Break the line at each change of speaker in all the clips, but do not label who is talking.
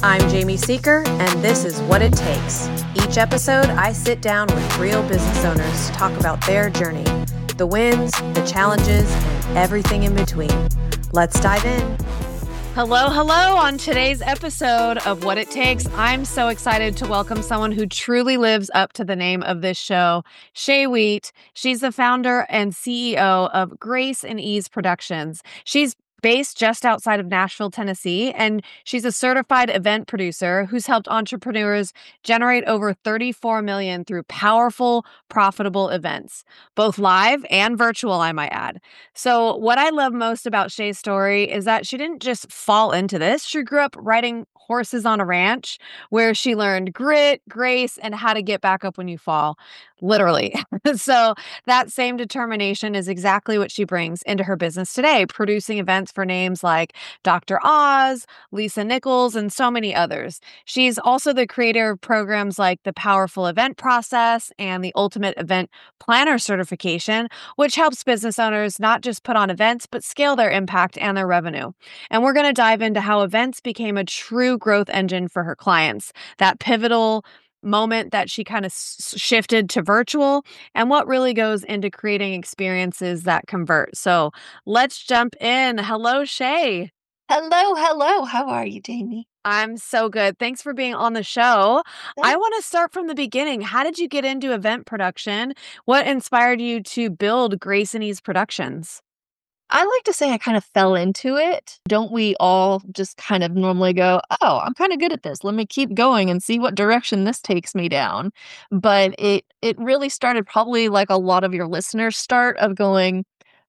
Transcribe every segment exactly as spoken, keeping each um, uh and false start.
I'm Jamie Seeker, and this is What It Takes. Each episode, I sit down with real business owners to talk about their journey, the wins, the challenges, and everything in between. Let's dive in. Hello, hello. On today's episode of What It Takes, I'm so excited to welcome someone who truly lives up to the name of this show, Shae Wheat. She's the founder and C E O of Grace and Ease Productions. She's based just outside of Nashville, Tennessee, and she's a certified event producer who's helped entrepreneurs generate over thirty-four million dollars through powerful, profitable events, both live and virtual, I might add. So what I love most about Shae's story is that she didn't just fall into this. She grew up riding horses on a ranch where she learned grit, grace, and how to get back up when you fall, literally. So that same determination is exactly what she brings into her business today, producing events for names like Doctor Oz, Lisa Nichols, and so many others. She's also the creator of programs like the Powerful Event Process and the Ultimate Event Planner Certification, which helps business owners not just put on events, but scale their impact and their revenue. And we're going to dive into how events became a true growth engine for her clients, that pivotal moment that she kind of s- shifted to virtual, and what really goes into creating experiences that convert. So let's jump in. Hello, Shae.
Hello, hello. How are you, Jamie?
I'm so good. Thanks for being on the show.
Yeah.
I want to start from the beginning. How did you get into event production? What inspired you to build Grace and Ease Productions?
I like to say I kind of fell into it. Don't we all just kind of normally go, oh, I'm kind of good at this. Let me keep going and see what direction this takes me down. But it it really started probably like a lot of your listeners start of going,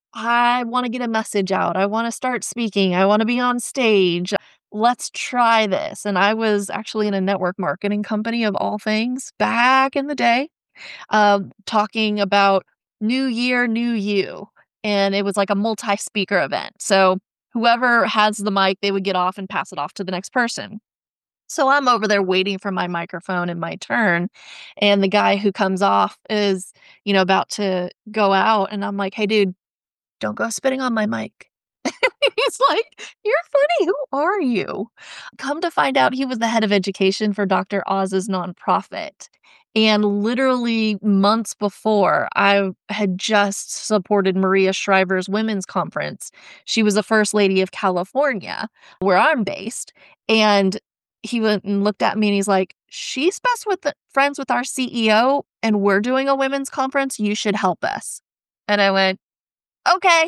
I want to get a message out. I want to start speaking. I want to be on stage. Let's try this. And I was actually in a network marketing company of all things back in the day, um, talking about new year, new you. And it was like a multi speaker event. So whoever has the mic, they would get off and pass it off to the next person. So I'm over there waiting for my microphone and my turn. And the guy who comes off is, you know, about to go out. And I'm like, hey, dude, don't go spitting on my mic. He's like, you're funny. Who are you? Come to find out, he was the head of education for Doctor Oz's nonprofit. And literally months before, I had just supported Maria Shriver's women's conference. She was the first lady of California, where I'm based. And he went and looked at me and he's like, she's best with the, friends with our C E O, and we're doing a women's conference. You should help us. And I went, okay.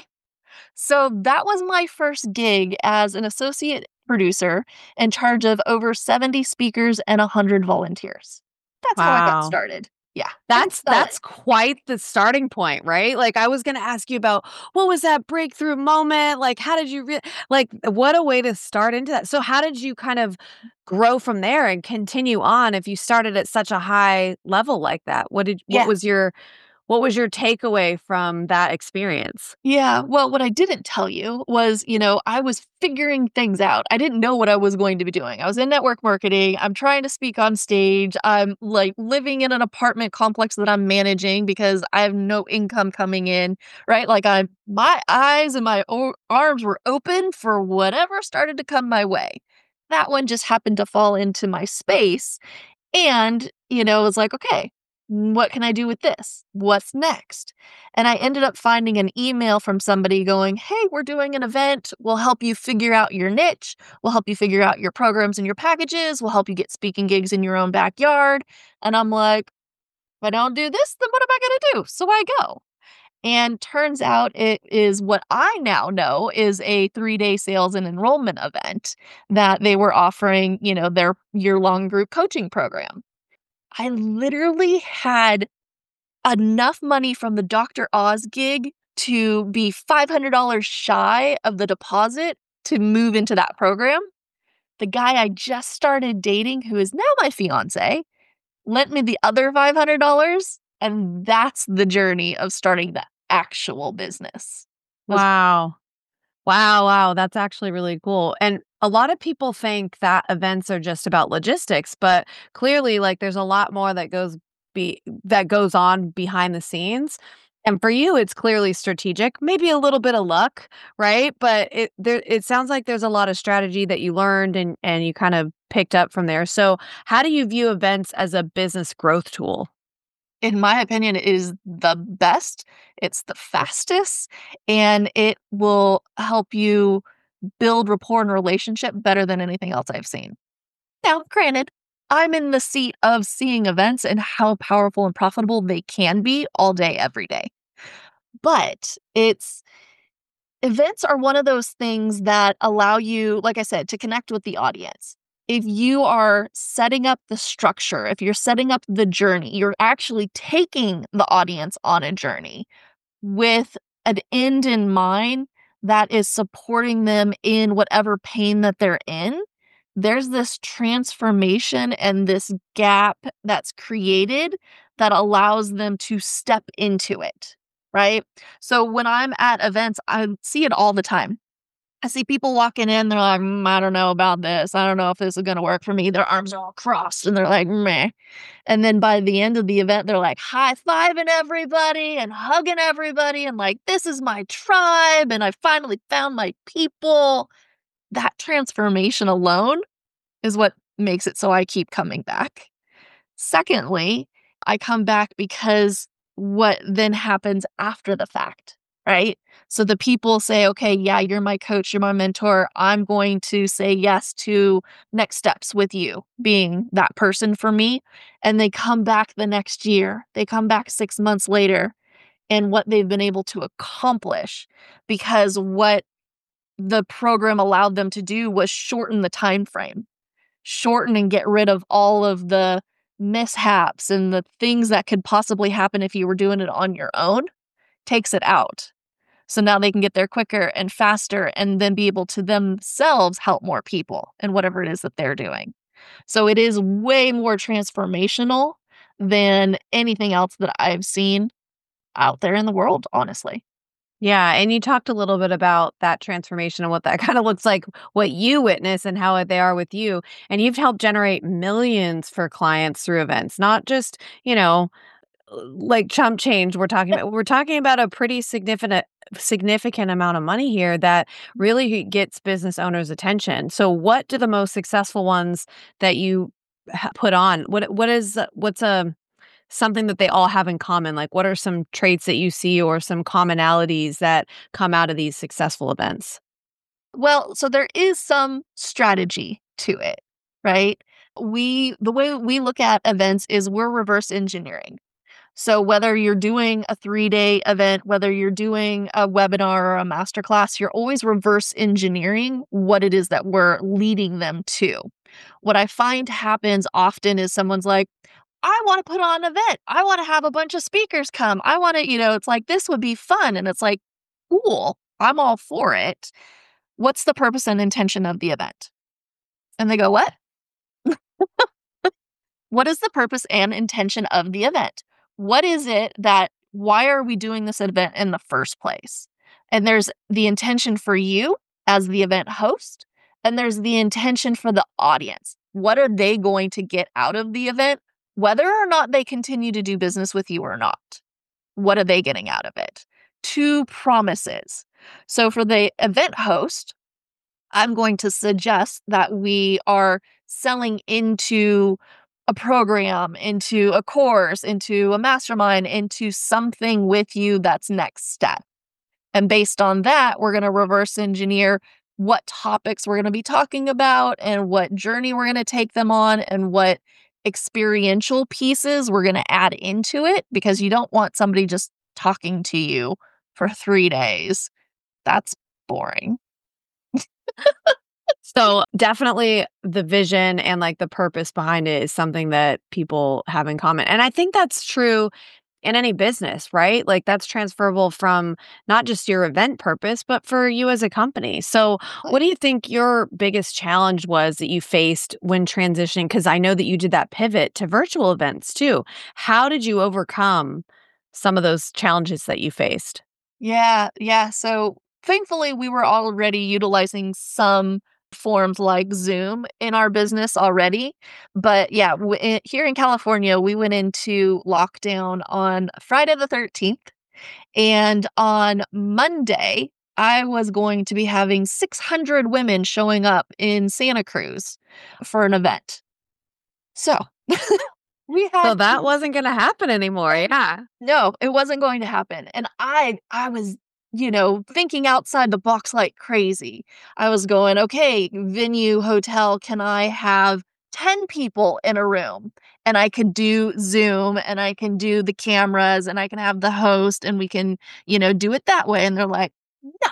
So that was my first gig as an associate producer in charge of over seventy speakers and one hundred volunteers. That's how I got
Wow.
started. Yeah.
That's that's quite the starting point, right? Like I was going to ask you about what was that breakthrough moment? Like how did you re- like what a way to start into that. So how did you kind of grow from there and continue on if you started at such a high level like that? What did what
Yeah.
was your what was your takeaway from that experience?
Yeah. Well, what I didn't tell you was, you know, I was figuring things out. I didn't know what I was going to be doing. I was in network marketing. I'm trying to speak on stage. I'm like living in an apartment complex that I'm managing because I have no income coming in, right? Like I'm my eyes and my o- arms were open for whatever started to come my way. That one just happened to fall into my space. And, you know, it was like, okay, what can I do with this? What's next? And I ended up finding an email from somebody going, hey, we're doing an event. We'll help you figure out your niche. We'll help you figure out your programs and your packages. We'll help you get speaking gigs in your own backyard. And I'm like, if I don't do this, then what am I going to do? So I go. And turns out it is what I now know is a three-day sales and enrollment event that they were offering, you know, their year-long group coaching program. I literally had enough money from the Doctor Oz gig to be five hundred dollars shy of the deposit to move into that program. The guy I just started dating, who is now my fiance, lent me the other five hundred dollars, and that's the journey of starting the actual business. Was
Wow. Wow, wow, that's actually really cool. And a lot of people think that events are just about logistics, but clearly like there's a lot more that goes be that goes on behind the scenes. And for you, it's clearly strategic, maybe a little bit of luck, right? But it there it sounds like there's a lot of strategy that you learned and and you kind of picked up from there. So, how do you view events as a business growth tool?
In my opinion, it is the best, it's the fastest, and it will help you build rapport and relationship better than anything else I've seen. Now, granted, I'm in the seat of seeing events and how powerful and profitable they can be all day, every day. But it's events are one of those things that allow you, like I said, to connect with the audience. If you are setting up the structure, if you're setting up the journey, you're actually taking the audience on a journey with an end in mind that is supporting them in whatever pain that they're in. There's this transformation and this gap that's created that allows them to step into it, right? So when I'm at events, I see it all the time. I see people walking in, they're like, "Mm, I don't know about this. I don't know if this is going to work for me." Their arms are all crossed and they're like, meh. And then by the end of the event, they're like high fiving everybody and hugging everybody and like, this is my tribe and I finally found my people. That transformation alone is what makes it so I keep coming back. Secondly, I come back because what then happens after the fact, right? So the people say, okay, yeah, you're my coach, you're my mentor. I'm going to say yes to next steps with you being that person for me. And they come back the next year, they come back six months later, and what they've been able to accomplish because what the program allowed them to do was shorten the time frame, shorten and get rid of all of the mishaps and the things that could possibly happen if you were doing it on your own, takes it out. So now they can get there quicker and faster and then be able to themselves help more people in whatever it is that they're doing. So it is way more transformational than anything else that I've seen out there in the world, honestly.
Yeah, and you talked a little bit about that transformation and what that kind of looks like, what you witness and how they are with you. And you've helped generate millions for clients through events, not just, you know, like chump change we're talking about. We're talking about a pretty significant significant amount of money here that really gets business owners' attention. So what do the most successful ones that you ha- put on? What what is what's a something that they all have in common? Like, what are some traits that you see or some commonalities that come out of these successful events?
Well, so there is some strategy to it, right? We the way we look at events is we're reverse engineering. So whether you're doing a three-day event, whether you're doing a webinar or a masterclass, you're always reverse engineering what it is that we're leading them to. What I find happens often is someone's like, I want to put on an event. I want to have a bunch of speakers come. I want to, you know, it's like, this would be fun. And it's like, cool, I'm all for it. What's the purpose and intention of the event? And they go, what? What is the purpose and intention of the event? What is it that, why are we doing this event in the first place? And there's the intention for you as the event host, and there's the intention for the audience. What are they going to get out of the event, whether or not they continue to do business with you or not? What are they getting out of it? Two promises. So for the event host, I'm going to suggest that we are selling into a program, into a course, into a mastermind, into something with you that's next step. And based on that, we're going to reverse engineer what topics we're going to be talking about and what journey we're going to take them on and what experiential pieces we're going to add into it, because you don't want somebody just talking to you for three days. That's boring.
So definitely the vision and like the purpose behind it is something that people have in common. And I think that's true in any business, right? Like that's transferable from not just your event purpose, but for you as a company. So, what do you think your biggest challenge was that you faced when transitioning? Because I know that you did that pivot to virtual events too. How did you overcome some of those challenges that you faced?
Yeah, yeah. So thankfully, we were already utilizing some forms like Zoom in our business already. But yeah, w- i- here in California, we went into lockdown on Friday the thirteenth. And on Monday, I was going to be having six hundred women showing up in Santa Cruz for an event. So we
So
had
that
to
wasn't gonna happen anymore, yeah.
No, it wasn't going to happen, and I I was, you know, thinking outside the box like crazy. I was going, "Okay, venue, hotel, can I have ten people in a room?" And I could do Zoom, and I can do the cameras, and I can have the host, and we can, you know, do it that way, and they're like, "No."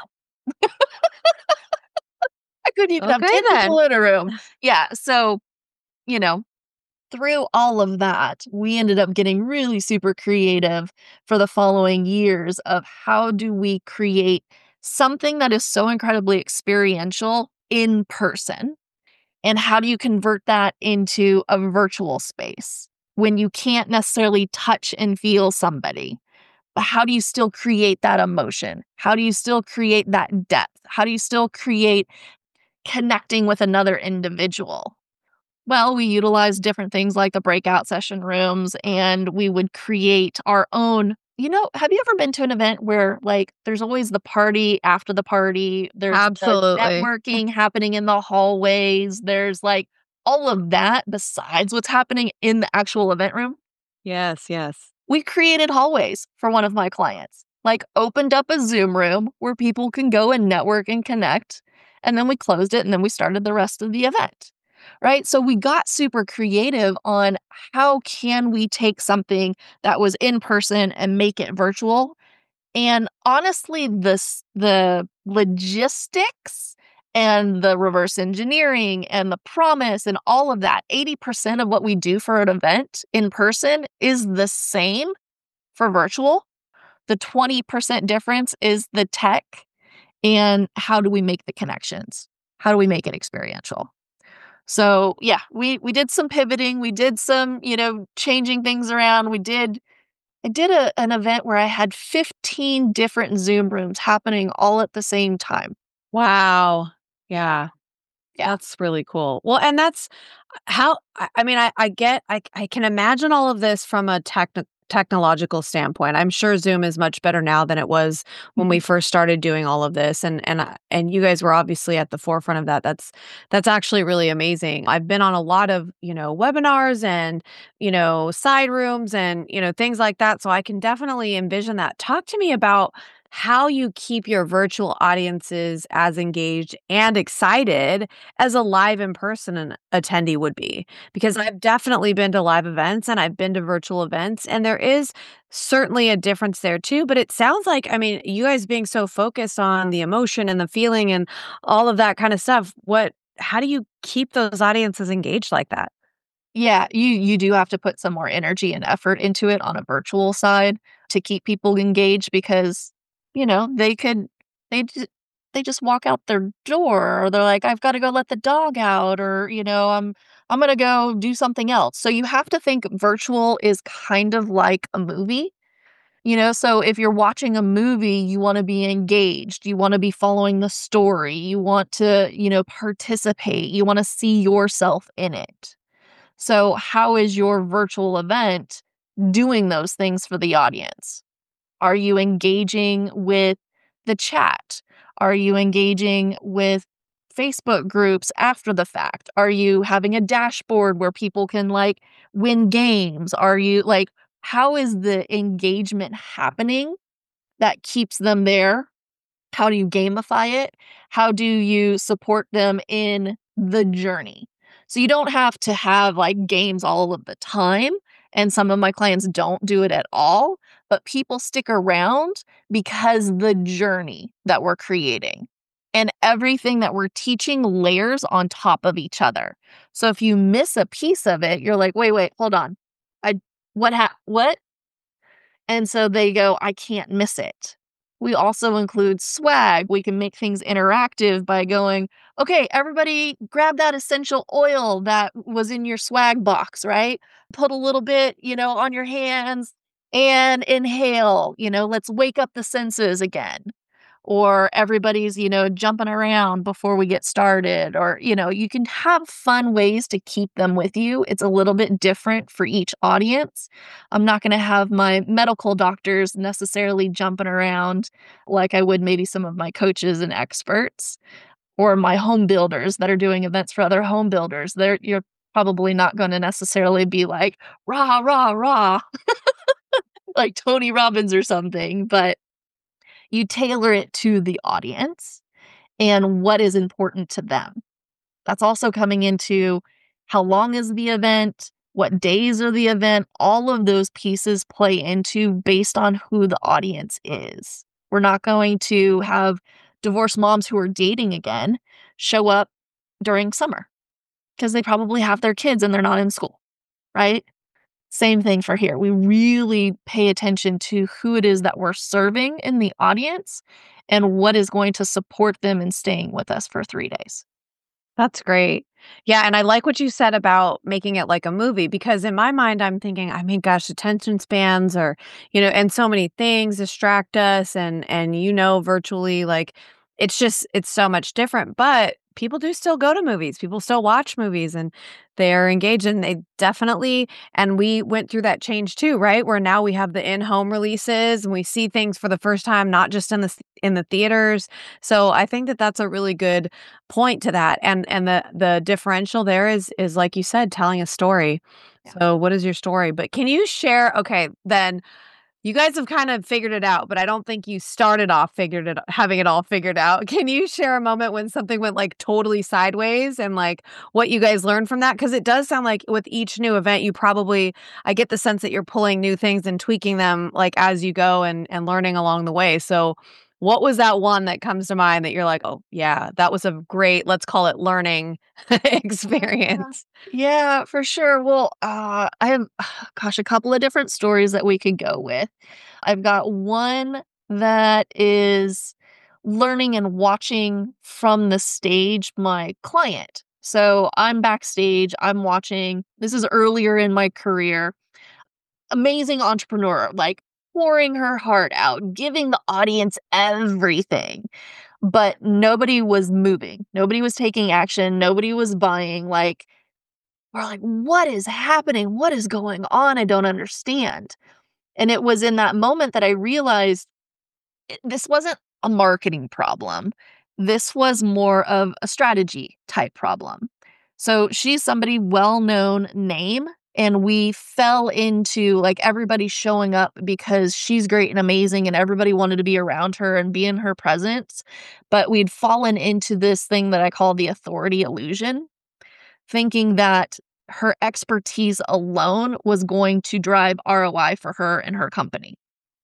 I couldn't even have
Okay
ten
then.
people in a room. Yeah, so, you know, through all of that, we ended up getting really super creative for the following years of how do we create something that is so incredibly experiential in person, and how do you convert that into a virtual space when you can't necessarily touch and feel somebody? But how do you still create that emotion? How do you still create that depth? How do you still create connecting with another individual? Well, we utilized different things like the breakout session rooms, and we would create our own. You know, have you ever been to an event where, like, there's always the party after the party, there's the
Absolutely.
networking happening in the hallways, there's, like, all of that besides what's happening in the actual event room?
Yes, yes.
We created hallways for one of my clients, like, opened up a Zoom room where people can go and network and connect, and then we closed it, and then we started the rest of the event, right? So we got super creative on how can we take something that was in person and make it virtual, and honestly, this the logistics and the reverse engineering and the promise and all of that, eighty percent of what we do for an event in person is the same for virtual. The twenty percent difference is the tech and how do we make the connections? How do we make it experiential? So, yeah, we we did some pivoting, we did some, you know, changing things around. We did I did a an event where I had fifteen different Zoom rooms happening all at the same time.
Wow. Yeah.
Yeah.
That's really cool. Well, and that's how I I mean, I I get I I can imagine all of this from a techni technological standpoint. I'm sure Zoom is much better now than it was when we
Mhm.
first started doing all of this, and and I and you guys were obviously at the forefront of that. That's that's actually really amazing. I've been on a lot of, you know, webinars and, you know, side rooms and, you know, things like that, so I can definitely envision that. Talk to me about how you keep your virtual audiences as engaged and excited as a live in-person an attendee would be. Because I've definitely been to live events and I've been to virtual events, and there is certainly a difference there too, but it sounds like, I mean, you guys being so focused on the emotion and the feeling and all of that kind of stuff, what how do you keep those audiences engaged like that?
Yeah, you you do have to put some more energy and effort into it on a virtual side to keep people engaged because, you know, they could they ju they just walk out their door or they're like, "I've gotta go let the dog out," or, you know, "I'm I'm gonna go do something else." So you have to think virtual is kind of like a movie, you know? So if you're watching a movie, you wanna be engaged, you wanna be following the story, you want to, you know, participate, you wanna see yourself in it. So, how is your virtual event doing those things for the audience? Are you engaging with the chat? Are you engaging with Facebook groups after the fact? Are you having a dashboard where people can like win games? Are you like, how is the engagement happening that keeps them there? How do you gamify it? How do you support them in the journey? So you don't have to have like games all of the time. And some of my clients don't do it at all, but people stick around because the journey that we're creating and everything that we're teaching layers on top of each other. So if you miss a piece of it, you're like, wait, wait, hold on. I what ha- what? And so they go, I can't miss it. We also include swag. We can make things interactive by going, okay, everybody grab that essential oil that was in your swag box, right? Put a little bit, you know, on your hands and inhale, you know, let's wake up the senses again. or everybody's, you know, jumping around before we get started, or, you know, you can have fun ways to keep them with you. It's a little bit different for each audience. I'm not going to have my medical doctors necessarily jumping around like I would maybe some of my coaches and experts, or my home builders that are doing events for other home builders. They're you're probably not going to necessarily be like rah rah rah like Tony Robbins or something, but you tailor it to the audience and what is important to them. That's also coming into how long is the event, what days are the event, all of those pieces play into based on who the audience is. We're not going to have divorced moms who are dating again show up during summer because they probably have their kids and they're not in school, right? Same thing for here. We really pay attention to who it is that we're serving in the audience and what is going to support them in staying with us for three days.
That's great. Yeah, and I like what you said about making it like a movie, because in my mind I'm thinking, I mean, gosh, attention spans are, you know, and so many things distract us, and and you know, virtually, like, it's just it's so much different. But people do still go to movies. People still watch movies, and they're engaged, and they definitely, and we went through that change too, right? Where now we have the in-home releases and we see things for the first time, not just in the s- in the theaters. So I think that that's a really good point to that. And and the the differential there is is like you said, telling a story.
Yeah.
So what is your story? But can you share, okay, then you guys have kind of figured it out, but I don't think you started off figured it having it all figured out. Can you share a moment when something went like totally sideways, and like what you guys learned from that? Because it does sound like with each new event, you probably, I get the sense that you're pulling new things and tweaking them like as you go, and and learning along the way. So what was that one that comes to mind that you're like, oh yeah, that was a great, let's call it learning
Yeah.
experience?
Yeah, for sure. Well, uh, I have, gosh, a couple of different stories that we could go with. I've got one that is learning and watching from the stage my client. So I'm backstage, I'm watching. This is earlier in my career. Amazing entrepreneur, like pouring her heart out, giving the audience everything, but nobody was moving. Nobody was taking action. Nobody was buying. Like, we're like, what is happening? What is going on? I don't understand. And it was in that moment that I realized it- this wasn't a marketing problem. This was more of a strategy type problem. So she's somebody well known name. And we fell into like everybody showing up because she's great and amazing, and everybody wanted to be around her and be in her presence. But we'd fallen into this thing that I call the authority illusion, thinking that her expertise alone was going to drive R O I for her and her company.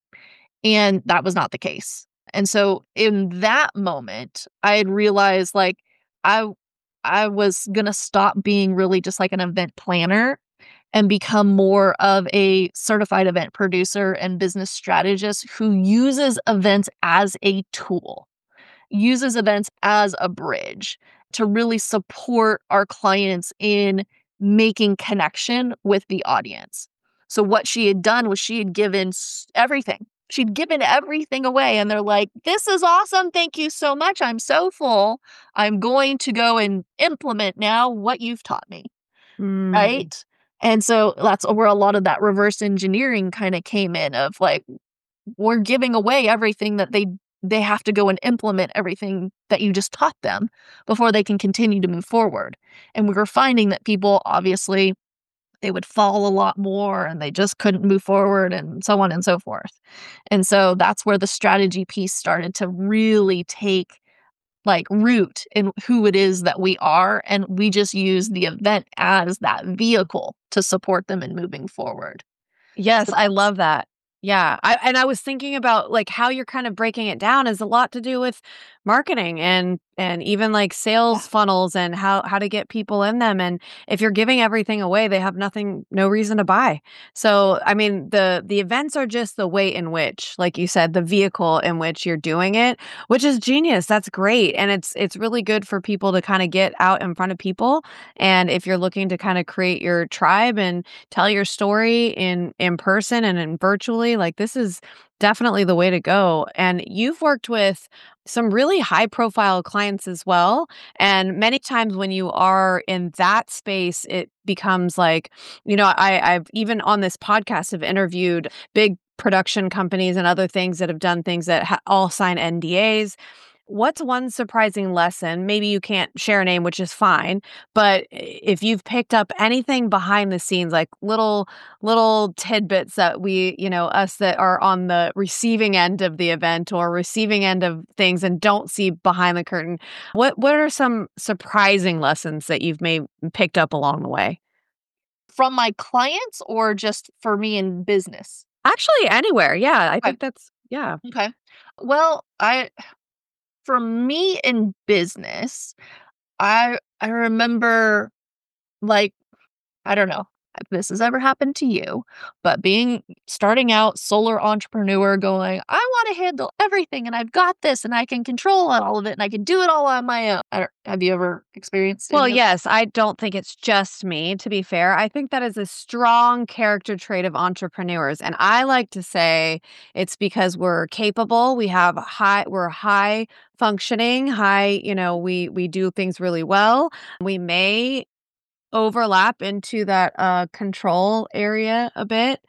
And that was not the case. And so in that moment, I had realized like I I was going to stop being really just like an event planner and become more of a certified event producer and business strategist who uses events as a tool, uses events as a bridge to really support our clients in making connection with the audience. So what she had done was she had given s- everything. She'd given everything away, and they're like, "This is awesome. Thank you so much. I'm so full. I'm going to go and implement now what you've taught me."
Mm.
Right? And so that's where a lot of that reverse engineering kind of came in, of like, we're giving away everything that they they have to go and implement everything that you just taught them before they can continue to move forward. And we were finding that people, obviously, they would fall a lot more and they just couldn't move forward, and so on and so forth. And so that's where the strategy piece started to really take like root in who it is that we are, and we just use the event as that vehicle to support them in moving forward.
Yes,
So
I
that's
love that. Yeah, I and I was thinking about, like, how you're kind of breaking it down is a lot to do with marketing, and and even, like,
yeah.
sales funnels, and how how to get people in them, and if you're giving everything away, they have nothing no reason to buy. So, I mean, the the events are just the way in which, like you said, the vehicle in which you're doing it, which is genius, that's great, and it's it's really good for people to kinda get out in front of people, and if you're looking to kinda create your tribe and tell your story in in person and in virtually, like, this is definitely the way to go. And you've worked with some really high profile clients as well. And many times when you are in that space, it becomes like, you know, I, I've even on this podcast have interviewed big production companies and other things that have done things that ha- all sign N D As. What's one surprising lesson? Maybe you can't share a name, which is fine, but if you've picked up anything behind the scenes, like little little tidbits that we, you know, us that are on the receiving end of the event or receiving end of things and don't see behind the curtain, what what are some surprising lessons that you've made picked up along the way?
From my clients or just for me in business?
Actually, anywhere. Yeah, I
Okay.
think that's yeah.
Okay. Well, I for me in business, I I remember, like, I don't know if this has ever happened to you, but being starting out solar entrepreneur going, I want to handle everything and I've got this and I can control all of it and I can do it all on my own. I don't, have you ever experienced
Well,
any of
yes, I don't think it's just me, to be fair. I think that is a strong character trait of entrepreneurs. And I like to say it's because we're capable, we have high we're high functioning, high, you know, we we do things really well. We may overlap into that uh control area a bit.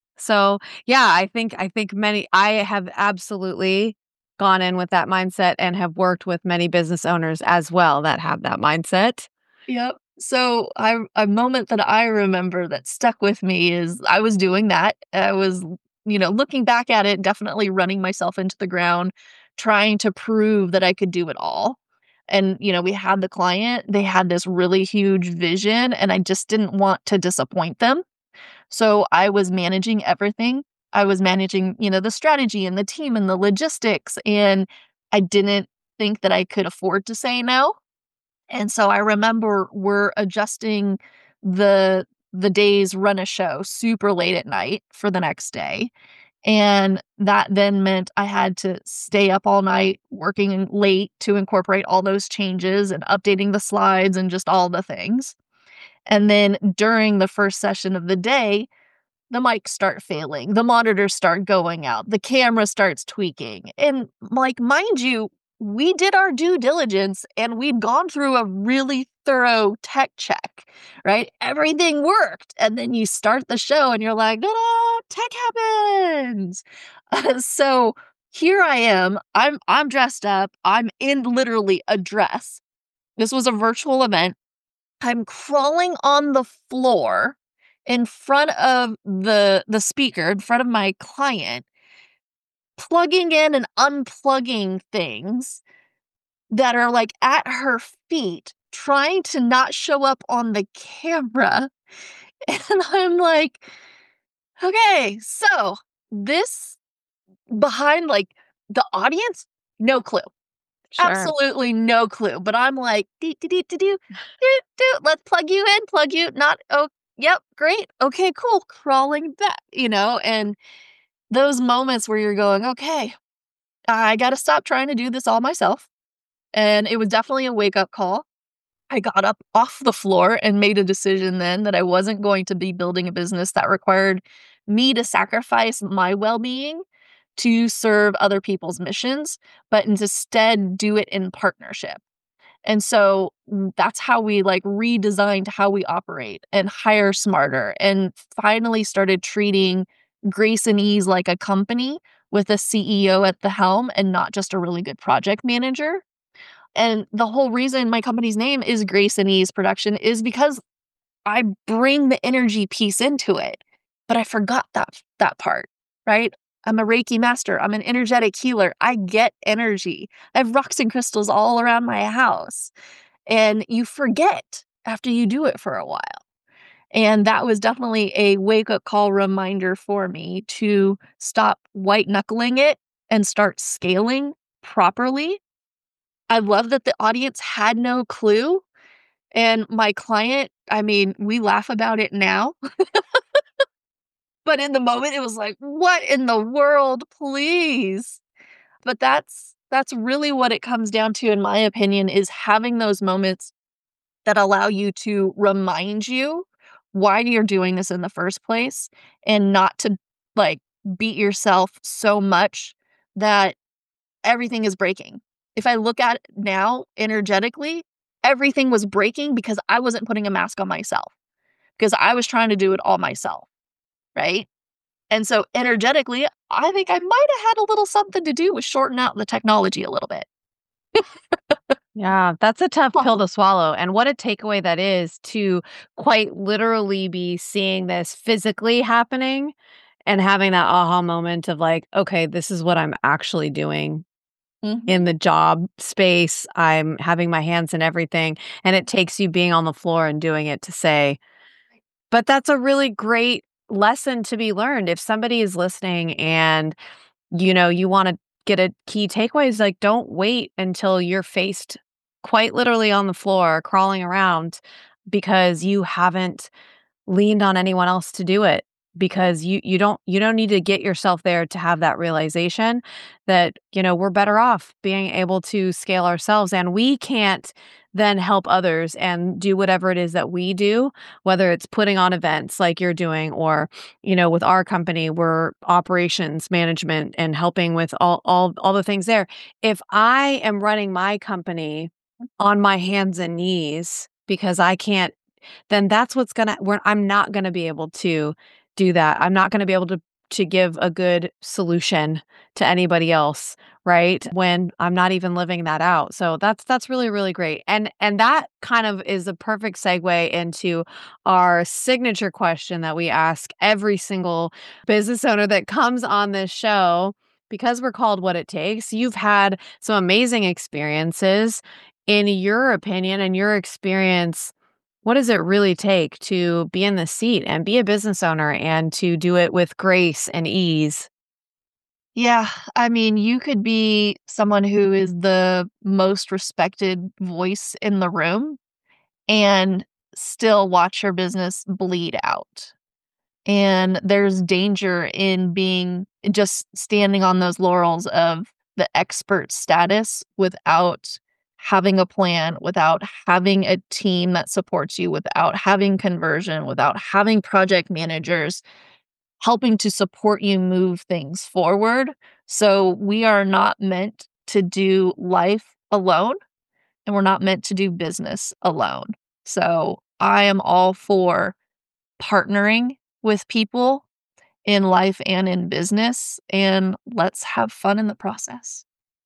So, yeah, I think I think many I have absolutely gone in with that mindset and have worked with many business owners as well that have that mindset.
Yep. So I a moment that I remember that stuck with me is I was doing that. I was, you know, looking back at it, definitely running myself into the ground, trying to prove that I could do it all. And, you know, we had the client, they had this really huge vision, and I just didn't want to disappoint them. So I was managing everything. I was managing, you know, the strategy and the team and the logistics, and I didn't think that I could afford to say no. And so I remember we're adjusting the the days run a show super late at night for the next day. And that then meant I had to stay up all night working late to incorporate all those changes and updating the slides and just all the things. And then during the first session of the day, the mics start failing, the monitors start going out, the camera starts tweaking. And, like, mind you, we did our due diligence and we'd gone through a really thorough tech check, right? Everything worked. And then you start the show and you're like, no, no, tech happens. Uh, so here I am. I'm I'm dressed up. I'm in literally a dress. This was a virtual event. I'm crawling on the floor in front of the the speaker, in front of my client, plugging in and unplugging things that are, like, at her feet, trying to not show up on the camera, and I'm like, "Okay, so this behind, like, the audience, no clue.
Sure.
Absolutely no clue, but I'm like, "Dee, dee, dee, dee, doo, doo, doo, let's plug you in, plug you not oh, yep, great, okay, cool, crawling back," you know, and those moments where you're going, "Okay, I gotta stop trying to do this all myself," and it was definitely a wake-up call. I got up off the floor and made a decision then that I wasn't going to be building a business that required me to sacrifice my well-being to serve other people's missions, but instead do it in partnership. And so mm, that's how we like redesigned how we operate and hire smarter and finally started treating Grace and Ease like a company with a C E O at the helm and not just a really good project manager. And the whole reason my company's name is Grace and Ease Production is because I bring the energy piece into it, but I forgot that that part, right? I'm a Reiki master. I'm an energetic healer. I get energy. I have rocks and crystals all around my house. And you forget after you do it for a while. And that was definitely a wake up call reminder for me to stop white knuckling it and start scaling properly. I love that the audience had no clue. And my client, I mean, we laugh about it now, but in the moment it was like, "What in the world, please?" But that's that's really what it comes down to, in my opinion, is having those moments that allow you to remind you why you're doing this in the first place and not to, like, beat yourself so much that everything is breaking. If I look at it now energetically, everything was breaking because I wasn't putting a mask on myself, because I was trying to do it all myself, right? And so energetically, I think I might have had a little something to do with shorting out the technology a little bit.
Yeah, that's a tough pill to swallow. And what a takeaway that is to quite literally be seeing this physically happening and having that aha moment of like, okay, this is what I'm actually doing
Mm-hmm.
in the job space. I'm having my hands in everything. And it takes you being on the floor and doing it to say, but that's a really great lesson to be learned. If somebody is listening and, you know, you want to get a key takeaway, is like, don't wait until you're faced quite literally on the floor, crawling around, because you haven't leaned on anyone else to do it. Because you you don't you don't need to get yourself there to have that realization that, you know, we're better off being able to scale ourselves, and we can't then help others and do whatever it is that we do, whether it's putting on events like you're doing, or, you know, with our company, we're operations management and helping with all all all the things there. If I am running my company on my hands and knees because I can't, then that's what's gonna where I'm not gonna be able to do that. I'm not gonna be able to to give a good solution to anybody else, right? When I'm not even living that out. So that's that's really, really great. And and that kind of is a perfect segue into our signature question that we ask every single business owner that comes on this show. Because we're called What It Takes, you've had some amazing experiences. In your opinion and your experience, what does it really take to be in the seat and be a business owner and to do it with grace and ease?
Yeah, I mean, you could be someone who is the most respected voice in the room and still watch your business bleed out. And there's danger in being just standing on those laurels of the expert status without having a plan, without having a team that supports you, without having conversion, without having project managers helping to support you move things forward. So we are not meant to do life alone, and we're not meant to do business alone. So I am all for partnering with people in life and in business, and let's have fun in the process.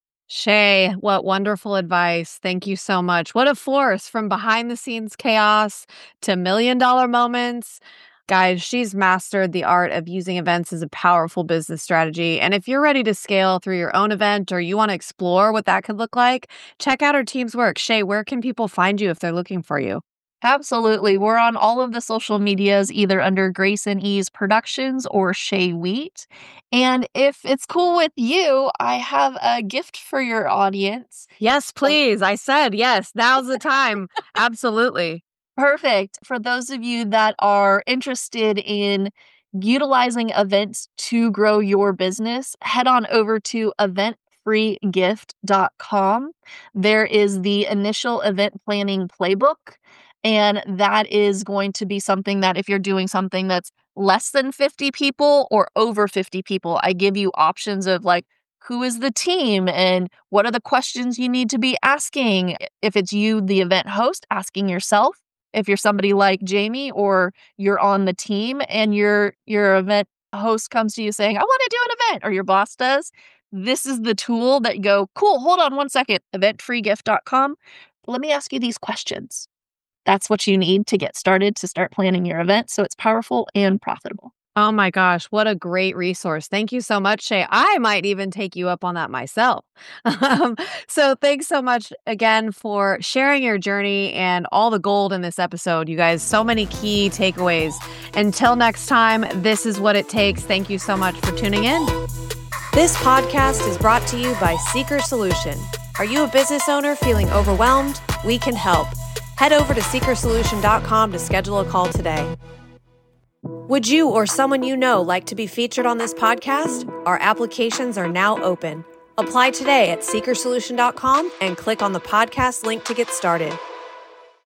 Shay, what wonderful advice. Thank you so much. What a force from behind the scenes chaos to million dollar moments. Guys, she's mastered the art of using events as a powerful business strategy. And if you're ready to scale through your own event, or you want to explore what that could look like, check out her team's work. Shay, where can people find you if they're looking for you?
Absolutely. We're on all of the social medias, either under Grace and Ease Productions or Shay Wheat. And if it's cool with you, I have a gift for your audience.
Yes, please. I said yes. Now's the time. Absolutely.
Perfect. For those of you that are interested in utilizing events to grow your business, head on over to event free gift dot com. There is the initial event planning playbook. And that is going to be something that if you're doing something that's less than fifty people or over fifty people, I give you options of like, who is the team and what are the questions you need to be asking? If it's you, the event host, asking yourself. If you're somebody like Jamie, or you're on the team and your your event host comes to you saying, I want to do an event, or your boss does, this is the tool that you go, cool, hold on one second, event free gift dot com. Let me ask you these questions. That's what you need to get started, to start planning your event so it's powerful and profitable.
Oh my gosh, what a great resource. Thank you so much, Shay. I might even take you up on that myself. Um, so thanks so much again for sharing your journey and all the gold in this episode. You guys, so many key takeaways. Until next time, this is What It Takes. Thank you so much for tuning in.
This podcast is brought to you by Seeker Solution. Are you a business owner feeling overwhelmed? We can help. Head over to seeker solution dot com to schedule a call today. Would you or someone you know like to be featured on this podcast? Our applications are now open. Apply today at seeker solution dot com and click on the podcast link to get started.